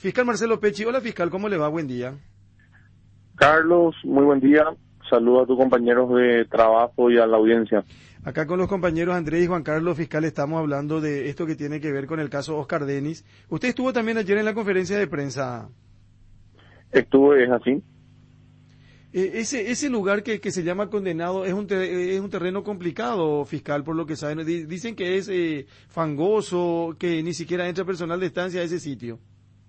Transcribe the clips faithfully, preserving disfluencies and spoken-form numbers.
Fiscal Marcelo Pecci. Hola, fiscal, ¿cómo le va? Buen día. Carlos, muy buen día. Saludos a tus compañeros de trabajo y a la audiencia. Acá con los compañeros Andrés y Juan Carlos, fiscal, estamos hablando de esto que tiene que ver con el caso Oscar Denis. Usted estuvo también ayer en la conferencia de prensa. Estuve, es así. Eh, ese ese lugar que, que se llama Condenado es un te, es un terreno complicado, fiscal, por lo que saben. D- dicen que es eh, fangoso, que ni siquiera entra personal de estancia a ese sitio.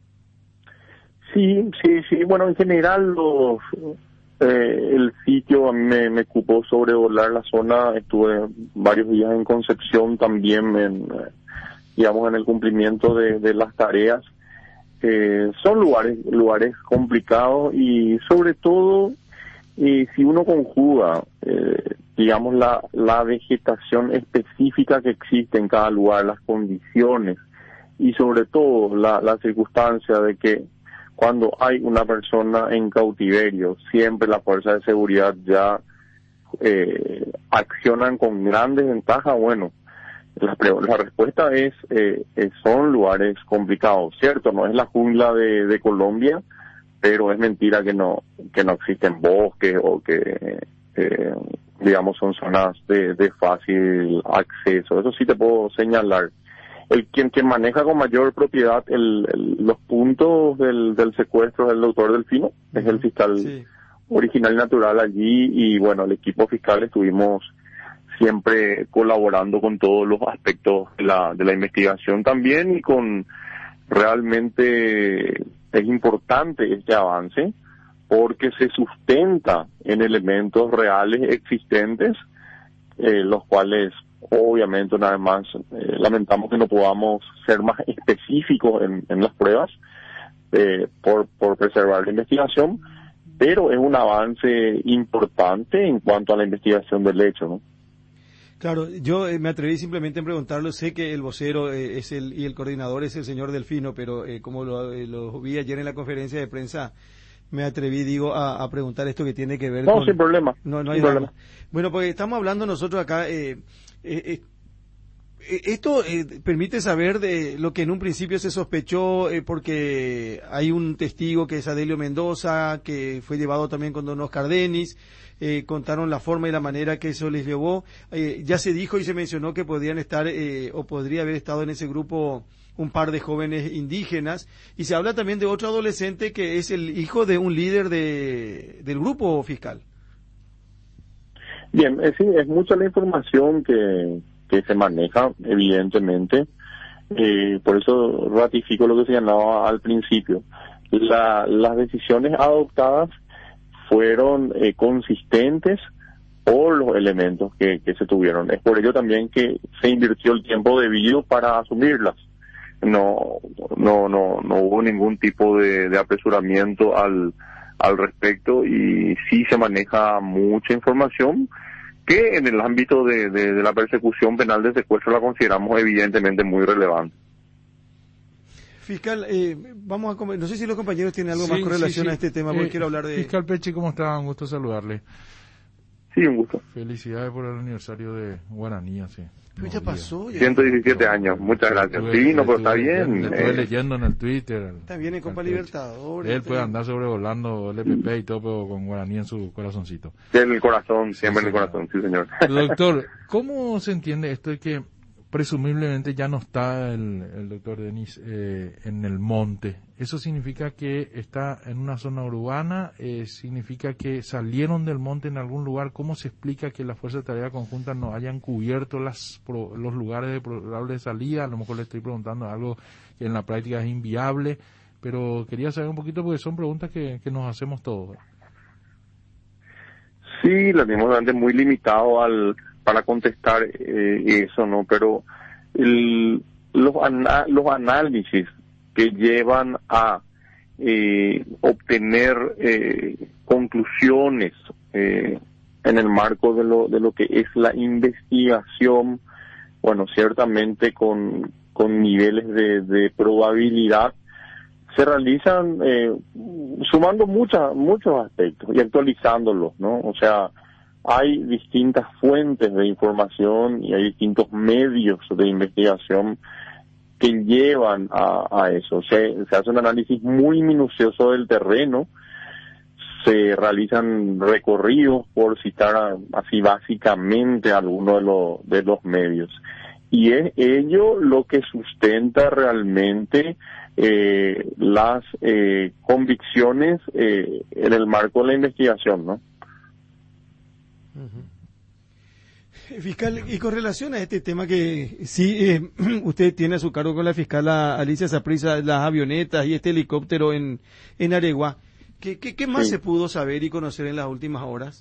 Sí, sí, sí. Bueno, en general los, eh, el sitio a mí me, me ocupó sobrevolar la zona. Estuve varios días en Concepción también, en, eh, digamos, en el cumplimiento de, de las tareas. Eh, son lugares lugares complicados y sobre todo eh, si uno conjuga, eh, digamos, la, la vegetación específica que existe en cada lugar, las condiciones y sobre todo la, la circunstancia de que cuando hay una persona en cautiverio, siempre las fuerzas de seguridad ya eh, accionan con grandes ventajas. Bueno, la, la respuesta es, eh, eh, son lugares complicados, ¿cierto? No es la jungla de, de Colombia, pero es mentira que no que no existen bosques o que, eh, digamos, son zonas de, de fácil acceso. Eso sí te puedo señalar. El quien, quien maneja con mayor propiedad el, el, los puntos del, del secuestro es el doctor Delfino, es el fiscal Sí. original y natural allí, y bueno, el equipo fiscal estuvimos siempre colaborando con todos los aspectos de la, de la investigación también, y con realmente es importante este avance porque se sustenta en elementos reales existentes, eh, los cuales obviamente una vez más eh, lamentamos que no podamos ser más específicos en, en las pruebas eh, por, por preservar la investigación, pero es un avance importante en cuanto a la investigación del hecho, ¿no? Claro, yo eh, me atreví simplemente a preguntarlo. Sé que el vocero eh, es el y el coordinador es el señor Delfino, pero eh, como lo, eh, lo vi ayer en la conferencia de prensa, me atreví, digo, a, a preguntar esto que tiene que ver No, con... sin problema. No, no hay sin nada. problema. Bueno, pues estamos hablando nosotros acá... Eh, eh, eh, Esto eh, permite saber de lo que en un principio se sospechó, eh, porque hay un testigo que es Adelio Mendoza, que fue llevado también con don Oscar Denis, eh, contaron la forma y la manera que eso les llevó. Eh, ya se dijo y se mencionó que podrían estar, eh, o podría haber estado en ese grupo un par de jóvenes indígenas, y se habla también de otro adolescente que es el hijo de un líder de, del grupo fiscal. Bien, es, sí, es mucha la información que... que se maneja, evidentemente, eh, por eso ratifico lo que señalaba al principio. La, las decisiones adoptadas fueron eh, consistentes por los elementos que, que se tuvieron. Es por ello también que se invirtió el tiempo debido para asumirlas. No, no, no, no hubo ningún tipo de, de apresuramiento al, al respecto, y sí se maneja mucha información que en el ámbito de, de, de la persecución penal de secuestro la consideramos evidentemente muy relevante. Fiscal, eh, vamos a comer, no sé si los compañeros tienen algo Sí, más con sí, relación sí. a este tema, porque Eh, quiero hablar de... Fiscal Pecci, ¿cómo está? Un gusto saludarle. Sí, un gusto. Felicidades por el aniversario de Guaraní, sí. Pero ya pasó, ya. ciento diecisiete años, muchas gracias. Estuve- Sí, no, pero está estuve bien. leyendo- Estuve eh, leyendo en el Twitter. Está bien en Copa Al Pecci. Libertadores. Él está puede bien. andar sobrevolando el E P P y todo, pero con Guaraní en su corazoncito. En el corazón, siempre Sí, en el señor. corazón, sí, señor. Doctor, ¿cómo se entiende esto de que presumiblemente ya no está el, el doctor Denis eh, en el monte? ¿Eso significa que está en una zona urbana? Eh, ¿Significa que salieron del monte en algún lugar? ¿Cómo se explica que las fuerzas de tarea conjunta no hayan cubierto las, pro, los lugares de probable salida? A lo mejor le estoy preguntando algo que en la práctica es inviable, pero quería saber un poquito porque son preguntas que, que nos hacemos todos. Sí, lo tenemos realmente muy limitado al para contestar eh, eso, ¿no? Pero el, los, ana, los análisis que llevan a eh, obtener eh, conclusiones eh, en el marco de lo de lo que es la investigación, bueno, ciertamente con, con niveles de, de probabilidad, se realizan eh, sumando muchas muchos aspectos y actualizándolos, ¿no? O sea, hay distintas fuentes de información y hay distintos medios de investigación que llevan a, a eso. Se, se hace un análisis muy minucioso del terreno, se realizan recorridos, por citar así básicamente algunos de, lo, de los medios. Y es ello lo que sustenta realmente eh, las eh, convicciones eh, en el marco de la investigación, ¿no? Uh-huh. Fiscal, y con relación a este tema que sí eh, usted tiene a su cargo con la fiscal Alicia Saprissa, las avionetas y este helicóptero en, en Areguá, ¿qué, qué, qué más sí. se pudo saber y conocer en las últimas horas?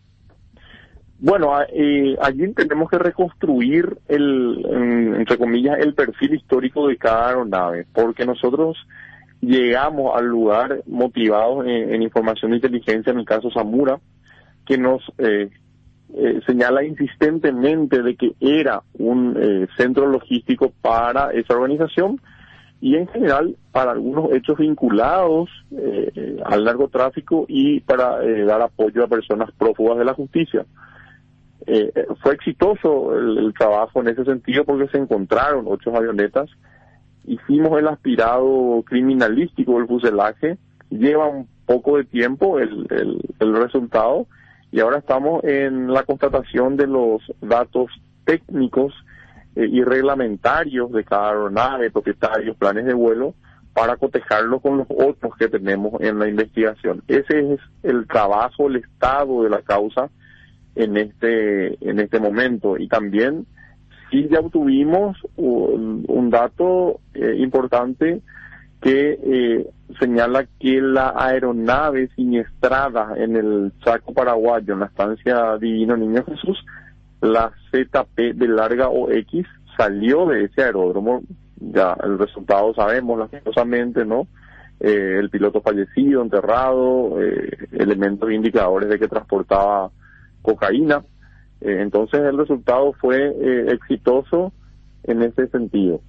Bueno, eh, allí tenemos que reconstruir el, en, entre comillas, el perfil histórico de cada aeronave, porque nosotros llegamos al lugar motivados en, en información de inteligencia, en el caso Zamora, que nos eh, eh, señala insistentemente de que era un eh, centro logístico para esa organización y en general para algunos hechos vinculados eh, al narcotráfico y para eh, dar apoyo a personas prófugas de la justicia. Eh, fue exitoso el, el trabajo en ese sentido porque se encontraron ocho avionetas. Hicimos el aspirado criminalístico del fuselaje, lleva un poco de tiempo el, el, el resultado y ahora estamos en la constatación de los datos técnicos eh, y reglamentarios de cada aeronave, propietarios, planes de vuelo, para cotejarlo con los otros que tenemos en la investigación. Ese es el trabajo, el estado de la causa en este en este momento. Y también sí ya obtuvimos un, un dato eh, importante que eh, señala que la aeronave siniestrada en el Chaco paraguayo, en la estancia Divino Niño Jesús, la Z P de larga O X, salió de ese aeródromo. Ya el resultado sabemos lastimosamente, ¿no? Eh, el piloto fallecido, enterrado, eh, elementos indicadores de que transportaba cocaína. Eh, entonces el resultado fue eh, exitoso en ese sentido.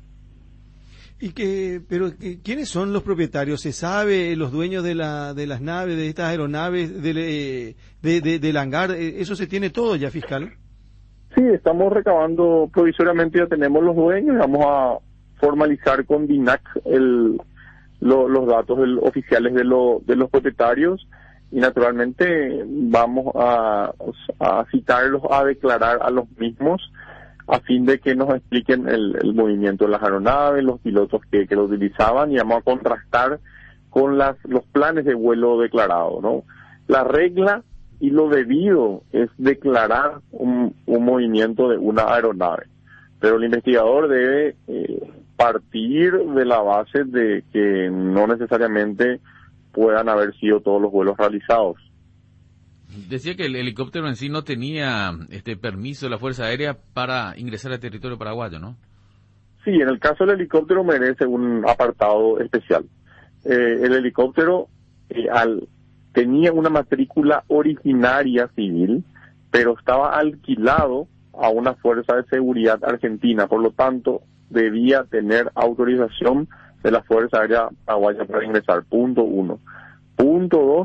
Y que, pero ¿quiénes son los propietarios? ¿Se sabe los dueños de la de las naves, de estas aeronaves, de, de, de, del hangar? ¿Eso se tiene todo ya, fiscal? Sí, estamos recabando provisoriamente, ya tenemos los dueños, vamos a formalizar con DINAC el, lo, los datos del, oficiales de, lo, de los propietarios y naturalmente vamos a, a citarlos a declarar a los mismos a fin de que nos expliquen el, el movimiento de las aeronaves, los pilotos que, que lo utilizaban y vamos a contrastar con las, los planes de vuelo declarados, ¿no? La regla y lo debido es declarar un, un movimiento de una aeronave, pero el investigador debe eh, partir de la base de que no necesariamente puedan haber sido todos los vuelos realizados. Decía que el helicóptero en sí no tenía este permiso de la Fuerza Aérea para ingresar al territorio paraguayo, ¿no? Sí, en el caso del helicóptero merece un apartado especial. Eh, el helicóptero eh, al, tenía una matrícula originaria civil, pero estaba alquilado a una fuerza de seguridad argentina, por lo tanto debía tener autorización de la Fuerza Aérea Paraguaya para ingresar, punto uno. Punto dos,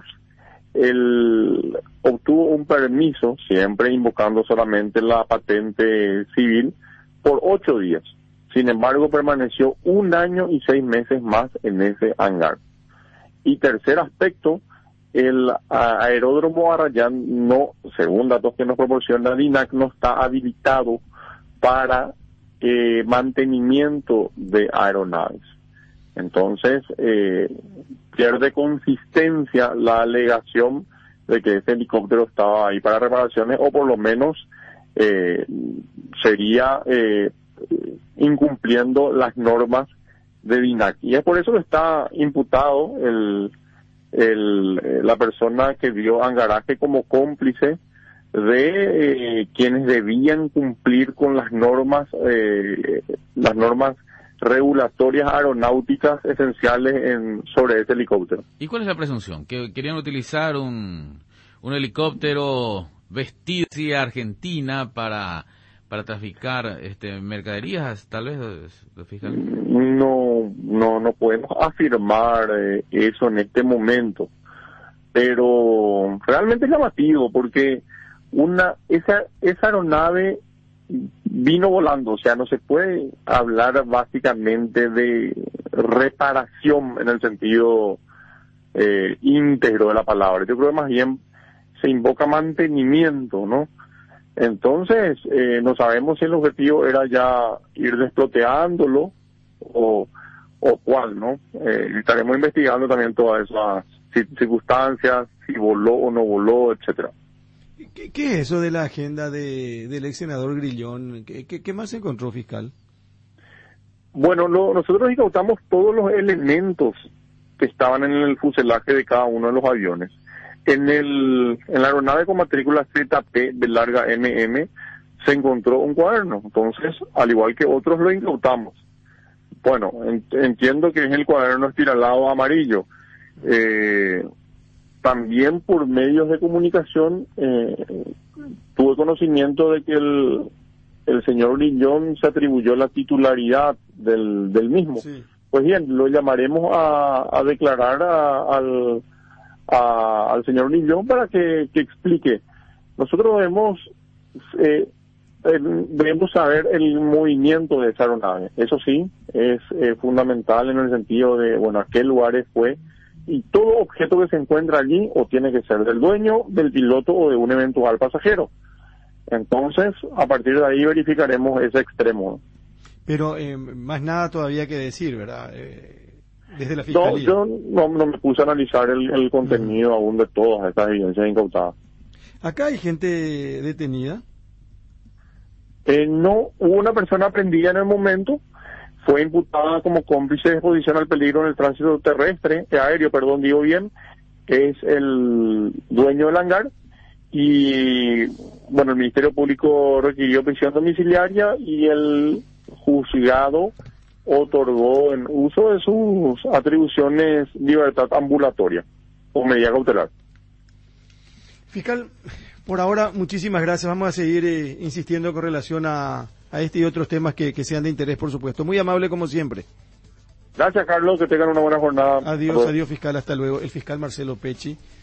él obtuvo un permiso, siempre invocando solamente la patente civil, por ocho días. Sin embargo, permaneció un año y seis meses más en ese hangar. Y tercer aspecto, el aeródromo Arrayán no, según datos que nos proporciona DINAC, no está habilitado para eh, mantenimiento de aeronaves. Entonces, eh, pierde consistencia la alegación de que ese helicóptero estaba ahí para reparaciones, o por lo menos eh, sería eh, incumpliendo las normas de DINAC. Y es por eso que está imputado el, el, la persona que dio hangaraje como cómplice de eh, quienes debían cumplir con las normas, eh, las normas regulatorias aeronáuticas esenciales en, sobre ese helicóptero. ¿Y cuál es la presunción? ¿Que querían utilizar un, un helicóptero vestido así a Argentina para para traficar este mercaderías, tal vez, fiscal? No, no, no podemos afirmar eh, eso en este momento, pero realmente es llamativo porque una esa esa aeronave vino volando, o sea, no se puede hablar básicamente de reparación en el sentido eh, íntegro de la palabra. Yo creo que más bien se invoca mantenimiento, ¿no? Entonces, eh, no sabemos si el objetivo era ya ir desploteándolo o, o cuál, ¿no? Eh, estaremos investigando también todas esas circunstancias, si voló o no voló, etcétera. ¿Qué, ¿Qué es eso de la agenda de, del ex senador Grillón? ¿Qué, qué, qué más encontró, fiscal? Bueno, lo, nosotros incautamos todos los elementos que estaban en el fuselaje de cada uno de los aviones. En el en la aeronave con matrícula Z P de larga M M se encontró un cuaderno. Entonces, al igual que otros, lo incautamos. Bueno, en, entiendo que es el cuaderno espiralado amarillo. Eh, también por medios de comunicación eh, tuve conocimiento de que el, el señor Grillón se atribuyó la titularidad del, del mismo. Sí. Pues bien, lo llamaremos a, a declarar a, al, a, al señor Grillón para que, que explique. Nosotros debemos, eh, debemos saber el movimiento de esa aeronave. Eso sí, es eh, fundamental en el sentido de, bueno, a qué lugares fue. Y todo objeto que se encuentra allí o tiene que ser del dueño, del piloto o de un eventual pasajero. Entonces, a partir de ahí verificaremos ese extremo. Pero eh, más nada todavía que decir, ¿verdad? Eh, desde la Fiscalía. No, yo no, no me puse a analizar el, el contenido uh-huh. aún de todas estas evidencias incautadas. ¿Acá hay gente detenida? Eh, no, hubo una persona prendida en el momento. Fue imputada como cómplice de exposición al peligro en el tránsito terrestre, aéreo, perdón, digo bien, que es el dueño del hangar. Y, bueno, el Ministerio Público requirió prisión domiciliaria y el juzgado otorgó en uso de sus atribuciones libertad ambulatoria o medida cautelar. Fiscal, por ahora, muchísimas gracias. Vamos a seguir eh, insistiendo con relación a... a este y otros temas que, que sean de interés, por supuesto. Muy amable como siempre. Gracias, Carlos, que tengan una buena jornada. Adiós, adiós, fiscal, hasta luego. El fiscal Marcelo Pecci.